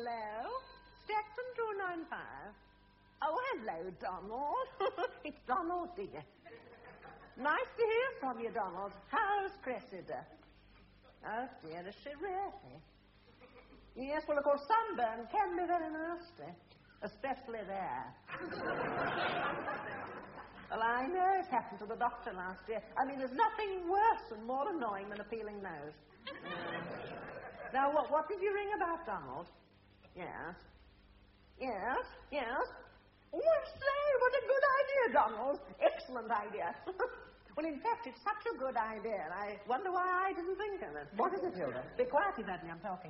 hello. Stetson 295. Oh, hello, Donald. It's Donald, dear. Nice to hear from you, Donald. How's Cressida? Oh, dear, is she really? Yes, well, of course, sunburn can be very nasty, especially there. Well, I know it happened to the doctor last year. I mean, there's nothing worse and more annoying than a peeling nose. Now, what did you ring about, Donald? Yes. Oh, I say, what a good idea, Donald. Excellent idea. Well, in fact, it's such a good idea. I wonder why I didn't think of it. What is it, Hilda? Be quiet, Evadne, I'm talking.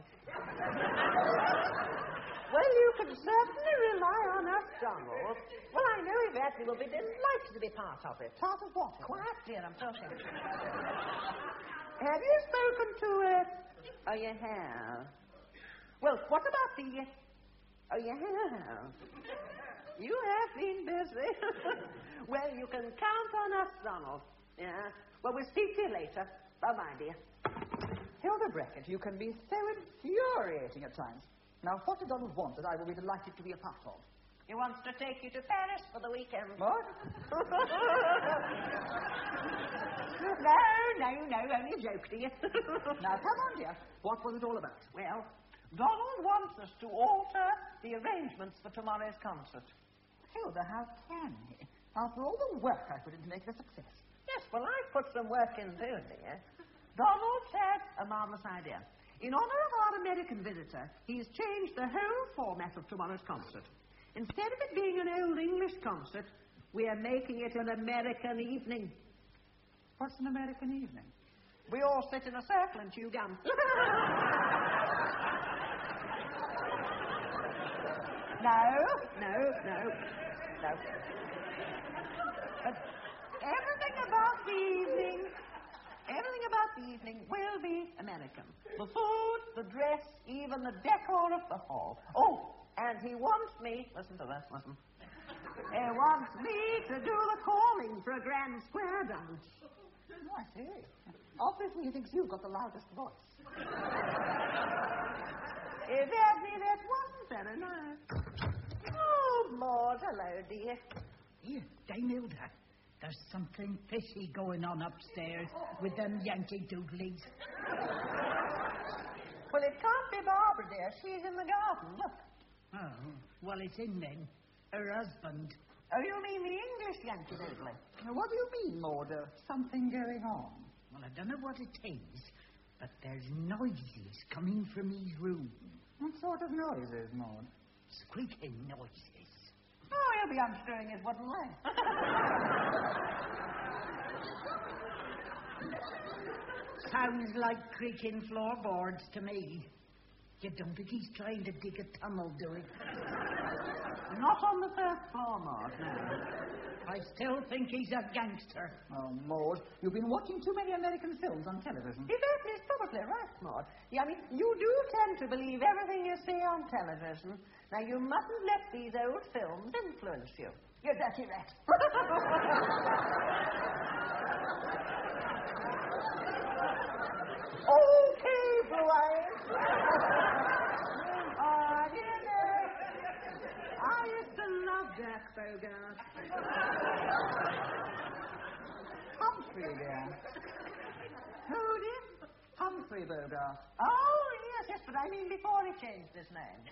Well, you can certainly rely on us, Donald. Well, I know Evadne will be delighted to be part of it. Part of what? Quiet, dear, I'm talking. Have you spoken to Oh, you have. Well, what about the... Oh, you have. You have been busy. Well, you can count on us, Donald. Yeah. Well, we'll speak to you later. Bye-bye, dear. Hilda Brackett, you can be so infuriating at times. Now, what did Donald want that I will be delighted to be a part of? He wants to take you to Paris for the weekend. What? No, only a joke, dear. Now, come on, dear. What was it all about? Well, Donald wants us to alter the arrangements for tomorrow's concert. Hilda, how can he? After all the work I put in to make it a success. Yes, well, I put some work in too, dear. Donald had a marvellous idea. In honor of our American visitor, he's changed the whole format of tomorrow's concert. Instead of it being an old English concert, we are making it an American evening. What's an American evening? We all sit in a circle and chew gum. No. But everything about the evening will be American. The food, the dress, even the decor of the hall. Oh, and he wants me... Listen to this, listen. He wants me to do the calling for a grand square dance. Oh, I see. Obviously, he thinks you've got the loudest voice. That wasn't very nice. Oh, Maud, hello, dear. Here, Dame Hilda. There's something fishy going on upstairs with them Yankee Doodlies. Well, it can't be Barbara, dear. She's in the garden. Look. Oh, well, it's in then. Her husband. Oh, you mean the English Yankee Doodly? What do you mean, Maud? Something going on? Well, I don't know what it is, but there's noises coming from his room. What sort of noises, Maud? Squeaking noises. Oh, he'll be unscrewing his wooden leg. Sounds like creaking floorboards to me. You don't think he's trying to dig a tunnel, do you? Not on the first floor, Maud, no. I still think he's a gangster. Oh, Maud, you've been watching too many American films on television. He's probably right, Maud. Yeah, I mean, you do tend to believe everything you see on television. Now, you mustn't let these old films influence you. You dirty rat. Okay, Blue Eyes. I used to love Jack Bogart. Humphrey, dear. Who did? Humphrey Bogart. Oh, yes, but I mean before he changed his name.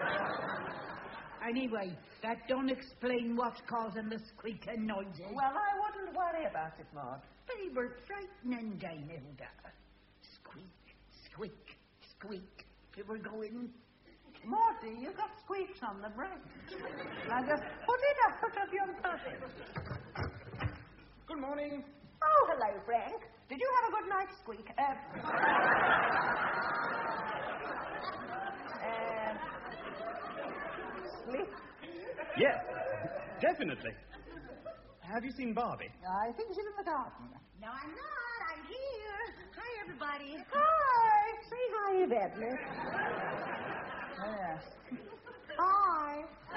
Anyway, that don't explain what's causing the squeaking noises. Well, I wouldn't worry about it, Maud. They were frightening, Dame Hilda. Squeak, squeak, squeak. They were going... Morty, you've got squeaks on the brain. Now just put it out of your pocket. Good morning. Oh, hello, Frank. Did you have a good night's squeak? Sleep? Yes, definitely. Have you seen Barbie? I think she's in the garden. No, I'm not. I'm here. Hi, everybody. Hi. Say hi, Evadne. Yes. Hi.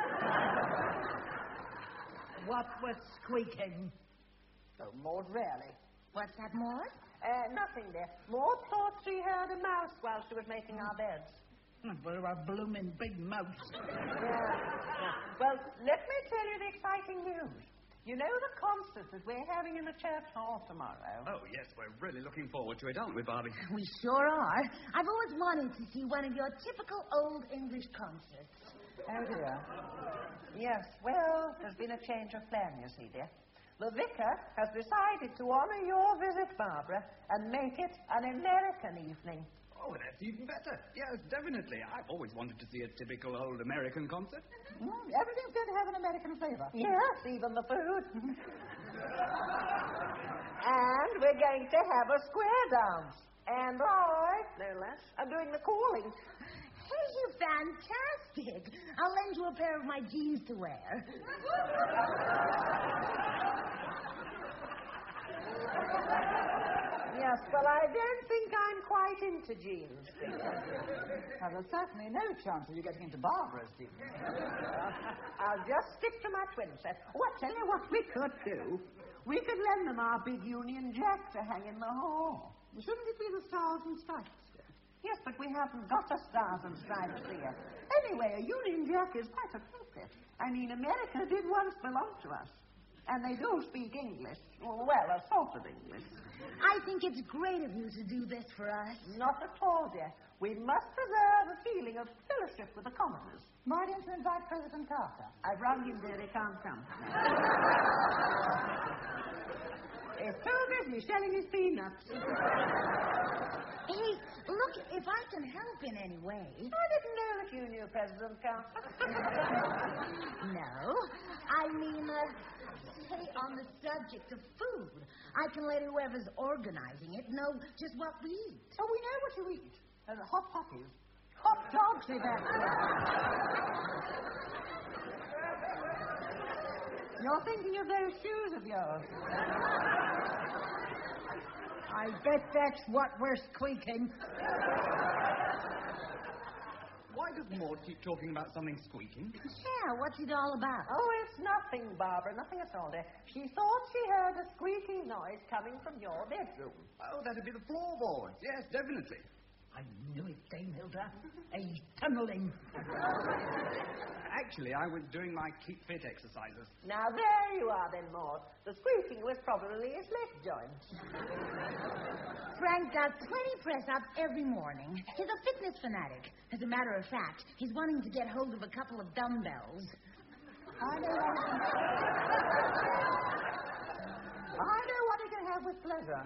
What was squeaking? Oh, Maud, really? What's that, Maud? Nothing, dear. Maud thought she heard a mouse while she was making our beds. For a blooming big mouse. Yeah. Well, let me tell you the exciting news. You know the concert that we're having in the church hall tomorrow? Oh, yes, we're really looking forward to it, aren't we, Barbie? We sure are. I've always wanted to see one of your typical old English concerts. Oh, dear. Yes, well, there's been a change of plan, you see, dear. The vicar has decided to honor your visit, Barbara, and make it an American evening. Oh, that's even better. Yes, definitely. I've always wanted to see a typical old American concert. Everything's going to have an American flavour. Yes, even the food. And we're going to have a square dance. And I, no less, am doing the calling. Hey, you're fantastic. I'll lend you a pair of my jeans to wear. Yes, well, I don't think I'm quite into jeans. Now, there's certainly no chance of you getting into Barbara's jeans. I'll just stick to my twin set. Oh, I tell you what we could do. We could lend them our big Union Jack to hang in the hall. Shouldn't it be the Stars and Stripes? Yes, but we haven't got a Stars and Stripes here. Anyway, a Union Jack is quite appropriate. I mean, America did once belong to us. And they do speak English. Well, a sort of English. I think it's great of you to do this for us. Not at all, dear. We must preserve a feeling of fellowship with the commoners. Why didn't you invite President Carter? I've rung him there, he can't come. He's too busy selling his peanuts. Hey, look, if I can help in any way. I didn't know that you knew President Carter. No, I mean, say on the subject of food. I can let whoever's organizing it know just what we eat. Oh, we know what you eat. Hot puppies. Hot dogs, evacuate. You're thinking of those shoes of yours. I bet that's what we're squeaking. Why does Maud keep talking about something squeaking? Yeah, what's it all about? Oh, it's nothing, Barbara, nothing at all, dear. She thought she heard a squeaking noise coming from your bedroom. Oh, that'd be the floorboards. Yes, definitely. I knew it, Dame Hilda. A tunneling. Actually, I was doing my keep fit exercises. Now, there you are then, Maud. The squeaking was probably his leg joint. Frank does 20 press-ups every morning. He's a fitness fanatic. As a matter of fact, he's wanting to get hold of a couple of dumbbells. I know what he can have with pleasure.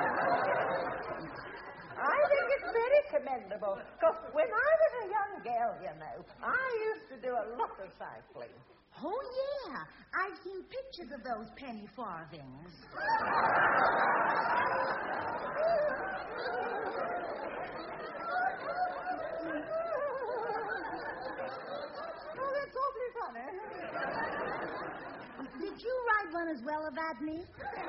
I think it's very commendable, because when I was a young girl, you know, I used to do a lot of cycling. Oh, yeah. I've seen pictures of those penny farthings. Oh, that's awfully funny. Did you write one as well about me?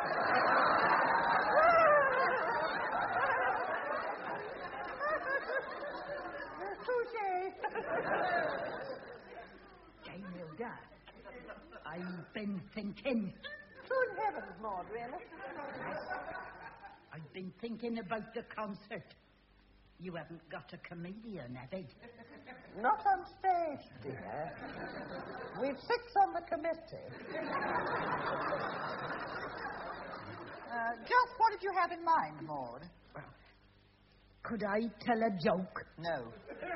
Dame Hilda, I've been thinking. Good heavens, Maud, really? I've been thinking about the concert. You haven't got a comedian, have you? Not on stage, dear. We've 6 on the committee. Just what did you have in mind, Maud? Could I tell a joke? No.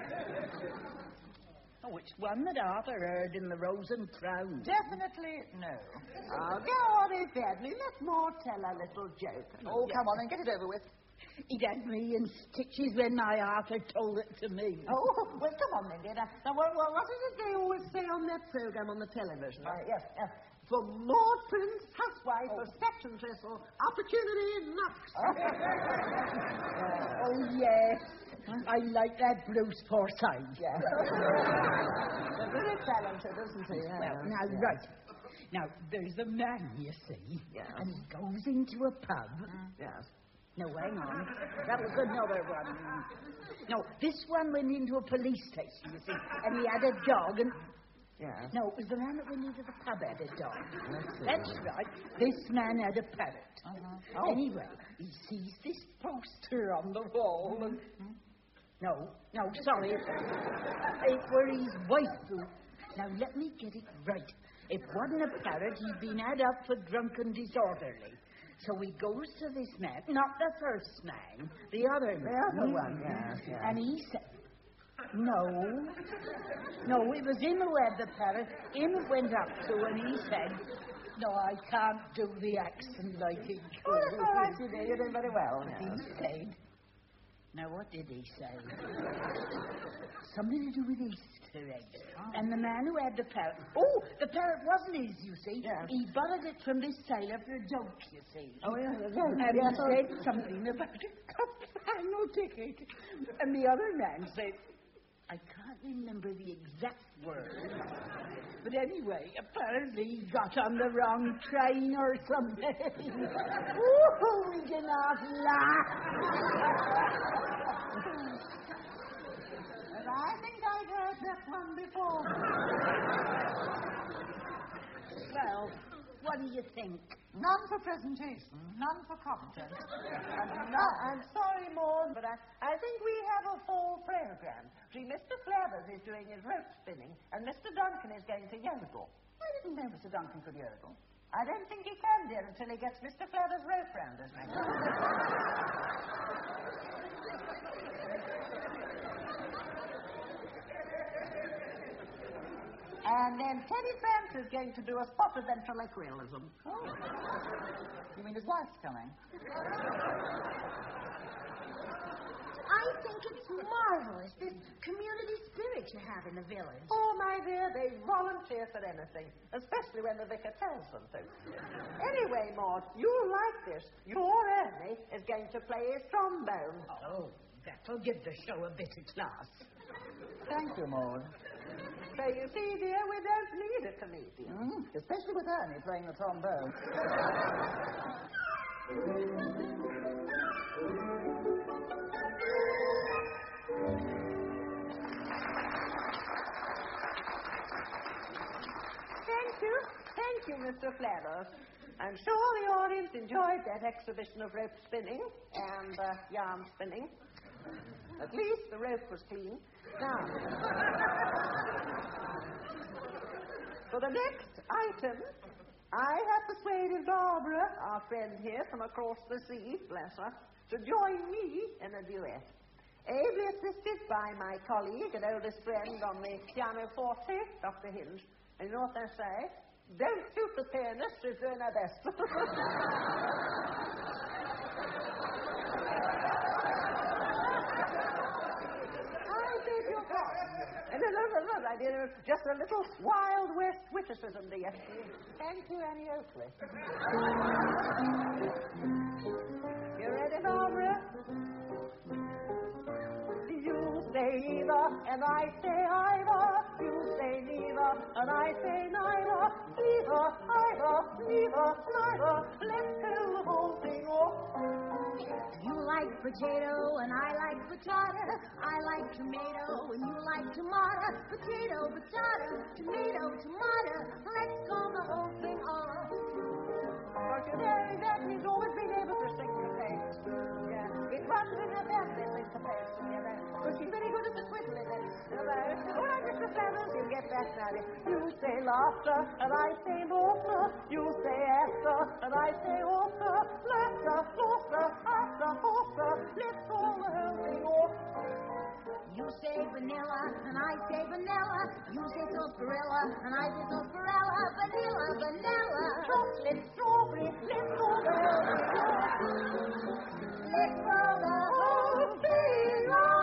Oh, it's one that Arthur heard in the Rose and Crown. Definitely no. Oh, go on, Edward. Let Maud tell a little joke. Oh, come on and get it over with. It had me in stitches when my Arthur told it to me. Oh, well, come on then, dear. Now, what is it they always say on that program on the television? Yes. For Maud Prince, housewife of Spectrum-Tress or Opportunity Knocks. Oh, yes. I like that Bruce Forsyth. Yeah. Very talented, isn't he? Well, now, right. Now, there's a man, you see, and he goes into a pub. Yes. No, hang on. That was another one. No, this one went into a police station, you see, and he had a dog, and... Yeah. No, it was the man that went into the pub had a dog. That's right. This man had a parrot. Oh. Anyway, he sees this poster on the wall, and No, sorry. It were his wife who... Now, let me get it right. If wasn't a parrot, he'd been had up for drunken disorderly. So he goes to this man, not the first man, the other man. The other one, yes. And he said... No, it was him who had the parrot. Him went up to and he said, no, I can't do the accent like he could. Oh, that's all right, you did. You did very well. He said, now what did he say? Something to do with Easter eggs. Oh. And the man who had the parrot... Oh, the parrot wasn't his, you see. Yes. He borrowed it from this sailor for a joke, you see. Oh, yes. And he said something about a final ticket. And the other man said... I can't remember the exact words. But anyway, apparently he got on the wrong train or something. Ooh, we cannot laugh. And I think I've heard that one before. Well, what do you think? None for presentation, none for content. I'm sorry, Maud, but I think we have a full program. See, Mr. Flathers is doing his rope spinning, and Mr. Duncan is going to yodel. I didn't know Mr. Duncan could yodel. I don't think he can, dear, until he gets Mr. Flathers' rope round his neck. And then Teddy France is going to do a spot of ventriloquialism. Oh. You mean his wife's coming? I think it's marvelous, this community spirit you have in the village. Oh, my dear, they volunteer for anything, especially when the vicar tells them to. Anyway, Maud, you'll like this. Your Ernie is going to play his trombone. Oh, that'll give the show a bit of class. Thank you, Maud. So you see, dear, we don't need a comedian. Especially with Ernie playing the trombone. Thank you, Mr. Flathers. I'm sure the audience enjoyed that exhibition of rope spinning and yarn spinning. At least the rope was clean. Now, for the next item, I have persuaded Barbara, our friend here from across the sea, bless her, to join me in a duet. Ably assisted by my colleague and oldest friend on the pianoforte, Dr. Hinge. And you know what they say? Don't shoot the pianist, she's doing her best. No, I did just a little Wild West witticism, dear. Thank you, Annie Oakley. You ready, Barbara? You say either, and I say either. You say neither, and I say neither. Neither, either, neither, neither. Let's tell the whole thing off. You like potato and I like potato. I like tomato and you like tomato. Potato, potato, tomato, tomato. Let's call the whole thing off. Don't you know that he's always been able to syncopate? Yeah, it runs in her family, syncopation, you know. But she's very good at the twiddling, you know. All right, Mr. Flathers, you get that now. You say laughter and I say laughter. You say after and I say after. Laughter, laughter, after, after. Let's call the whole thing off. You say vanilla and I say vanilla. You say sarsaparilla and I say sarsaparilla. Vanilla, vanilla. Chocolate, strawberry. Let's call the whole thing off. Let's call the whole thing off.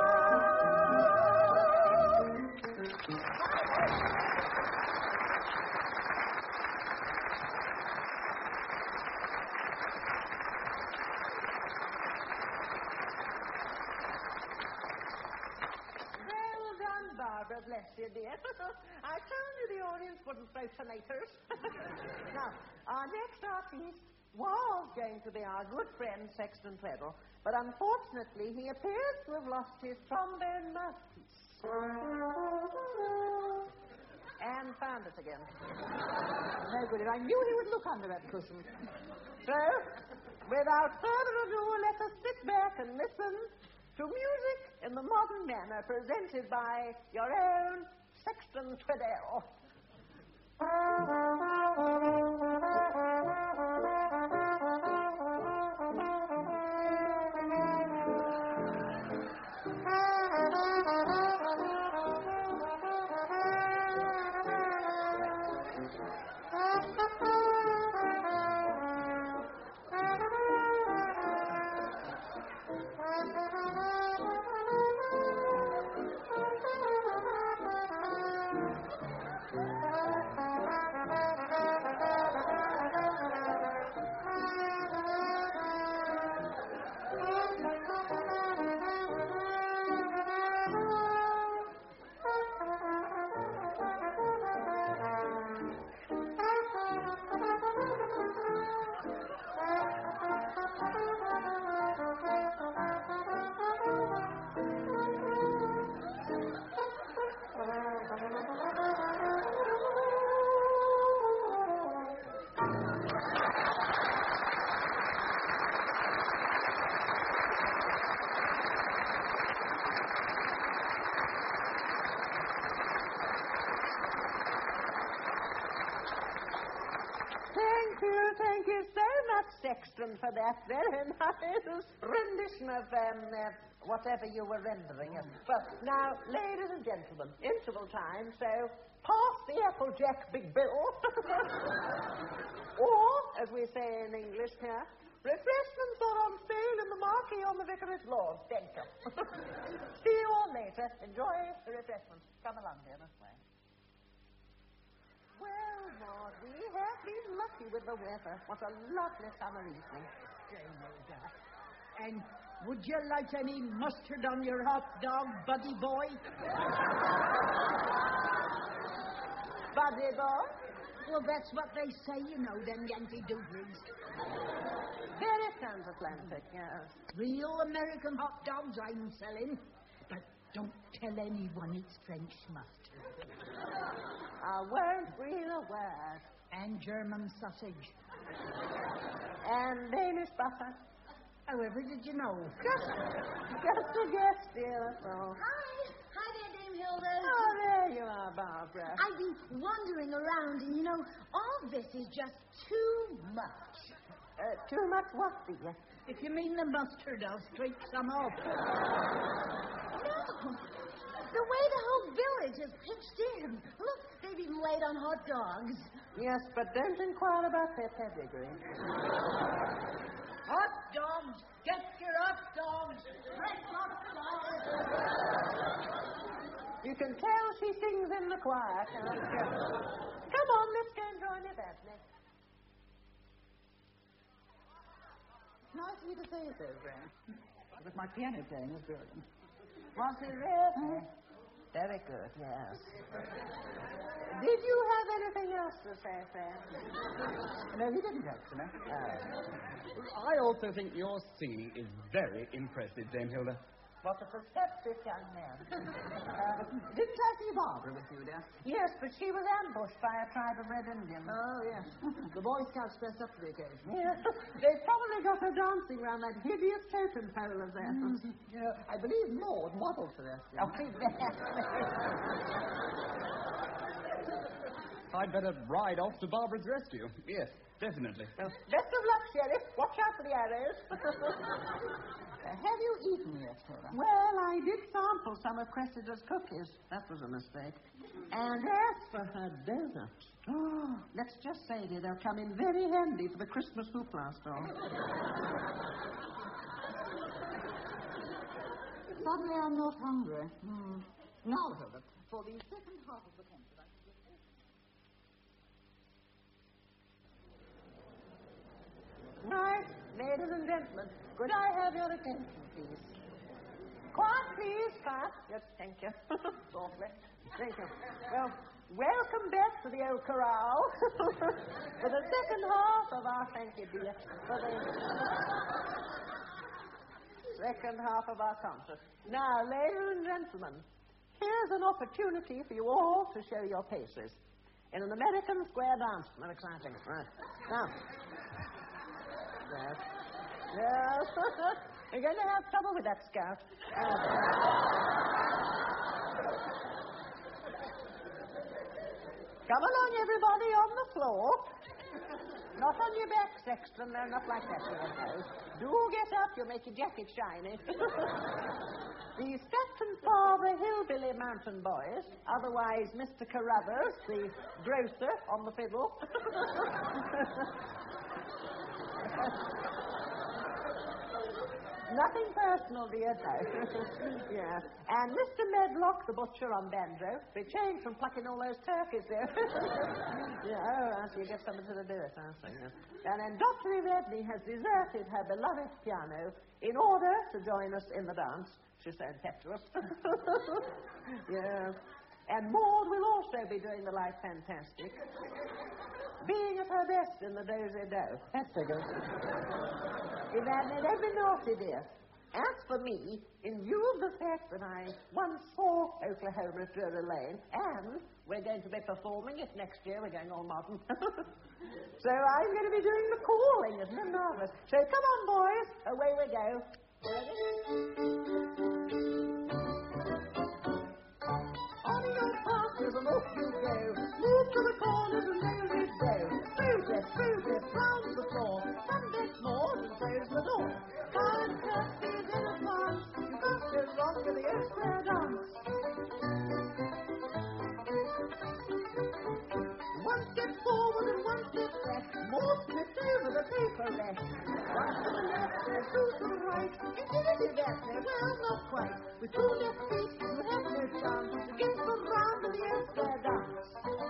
Well done, Barbara, bless you, dear. I told you the audience wouldn't throw tomatoes. Now, our next artiste was going to be our good friend Sexton Treadle, but unfortunately he appears to have lost his trombone mouthpiece. And found it again. No good. I knew he would look under that cushion. So, without further ado, let us sit back and listen to music in the modern manner presented by your own Sexton Twiddell. Thank you so much, Sexton, for that very nice rendition of whatever you were rendering. Well, now, ladies and gentlemen, interval time, so pass the Applejack Big Bill. Or, as we say in English here, refreshments are on sale in the marquee on the vicarage lawn. Thank you. See you all later. Enjoy the refreshments. Come along, dear, this way. Well, Maud, we have been lucky with the weather. What a lovely summer evening. And would you like any mustard on your hot dog, buddy boy? Buddy boy? Well, that's what they say, you know, them Yankee doodlings. Very transatlantic, yes. Real American hot dogs I'm selling. But don't tell anyone it's French mustard. I won't breathe a word. And German sausage. And Danish butter. However did you know? Just a guess, dear, that's all. Hi there, Dame Hilda. Oh, there you are, Barbara. I've been wandering around, and, you know, all this is just too much. Too much what, dear? If you mean the mustard, I'll straight some off. No. The way the whole village is pitched in. Look, they've even laid on hot dogs. Yes, but don't inquire about their pedigree. Hot dogs! Get your hot dogs! Fresh hot dogs! You can tell she sings in the choir, can't you? Come on, let's go and join the family. Nice of you to say so, Graham. But my piano playing was brilliant. Was it really? Very good, yes. Did you have anything else to say, Fred? No, he didn't actually. I also think your singing is very impressive, Dame Hilda. What a perceptive young man. Didn't I see Barbara with you, dear? Yes, but she was ambushed by a tribe of Red Indians. Oh, yes. The Boy Scouts dressed up for the occasion. Yes. They probably got her dancing around that hideous totem pole of theirs. I believe Maud modelled for that. Oh, exactly. I'd better ride off to Barbara's rescue. Yes, definitely. Well, best of luck, Sheriff. Watch out for the arrows. Have you eaten yet, Hilda? Well, I did sample some of Cressida's cookies. That was a mistake. And as for her donuts, let's just say they'll come in very handy for the Christmas hoopla store. Suddenly I'm not hungry. Now, Hilda, for the second half of the concert, I should get... Right, ladies and gentlemen, could I have your attention, please? Quiet, please, quiet. Yes, thank you. Softly. Thank you. Well, welcome back to the old corral for the second half of our, thank you, dear, for the second half of our concert. Now, ladies and gentlemen, here's an opportunity for you all to show your paces in an American square dance. Very exciting. Right. Now. Yes. Yes. You're going to have trouble with that scout. Come along, everybody, on the floor. Not on your back, Sexton. No, not like that, no. Do get up. You'll make your jacket shiny. The Stratton Father Hillbilly Mountain Boys, otherwise Mr. Carruthers, the grocer on the fiddle. Nothing personal, dear, no. Yeah. And Mr. Medlock, the butcher on banjo. They changed from plucking all those turkeys there. Yeah, so you get somebody to do it, I think. And then Dr. Evedney has deserted her beloved piano in order to join us in the dance. She's so impetuous. Yeah. And Maud will also be doing the Life Fantastic. Being at her best in the do-si-do. That figures. Evedney, don't be naughty, dear. As for me, in view of the fact that I once saw Oklahoma at Drury Lane, and we're going to be performing it next year, we're going all modern. So I'm going to be doing the calling, isn't it marvellous? So come on, boys, away we go. On your partners and off you go. Move to the corners and there we go. Through this, round the floor. One bit more and close the door. Five curtsies in advance. You've got to rock to the square dance. One step forward and one step back. More slipped over the paper rack. One to the left and two to the right. Infinity that way, well, not quite. With two left feet, you have no chance to get from round to the square dance.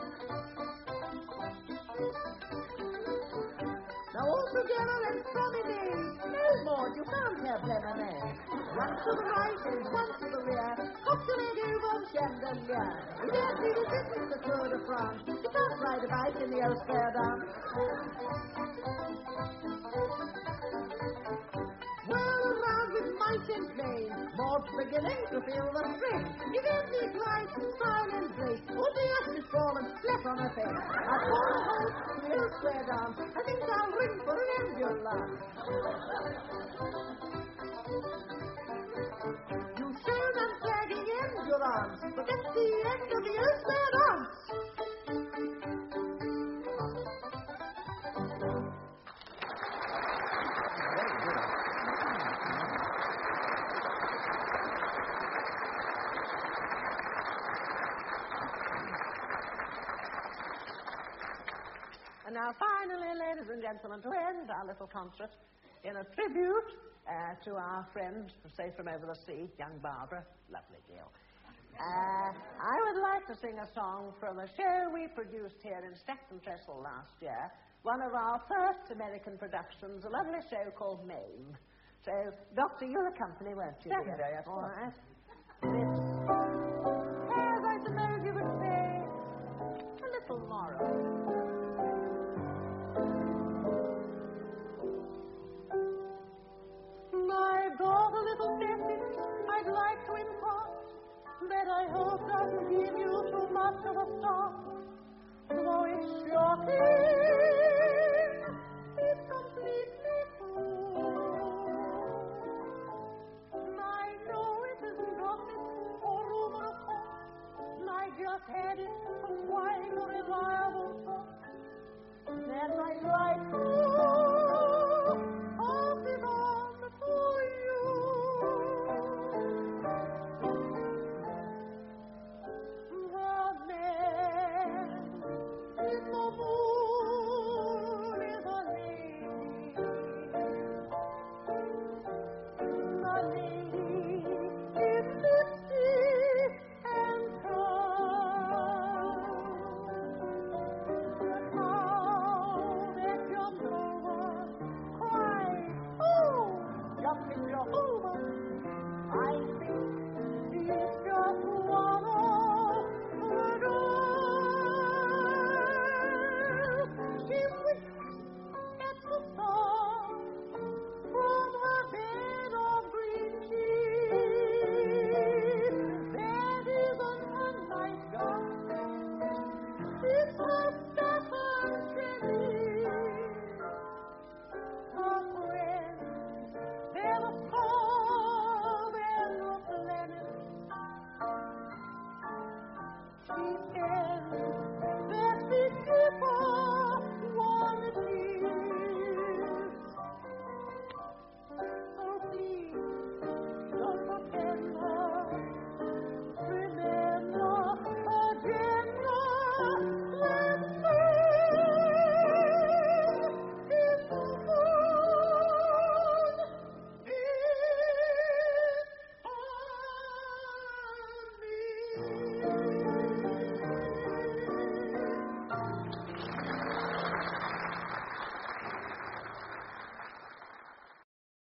Now all together and from it is. No more, you can't have lemonade. One to the right and one to the rear. Cocktail von chandelier. You can't really visit the Tour de France. You can't ride a bike in the old square dance. Whirl around with might and main. More beginning to feel the strain. You don't need light, smile and grace. All the ashes fall and slap on her face. I'll call a halt to the old square dance. I think I'll ring for an ambulance. You showed unflagging endurance, but that's the end of the old square dance. And now, finally, ladies and gentlemen, to end our little concert in a tribute to our friend, say from over the sea, young Barbara, lovely girl. I would like to sing a song from a show we produced here in Stratton Trestle last year, one of our first American productions, a lovely show called Mame. So, Doctor, you'll accompany, won't you, dear? Certainly, yes. All right. As I suppose you would say, a little moral. My daughter, little message I'd like to impart that I hope doesn't give you too much of a start. Though it's shocking, it's completely true. I know it isn't gossip or rumor of talk. I just had it from quite a reliable source. That I'd like to pass it on to you. The man in the moon is a lady. The lady is lipstick and crown. The cow that yonder was crying, oh, jumping Jehovah. I think she's just one of the girls. She winks at the sun from her bed of green cheese. That isn't a nightgown. It's her Stafford chemise. Her friends, they're the the air.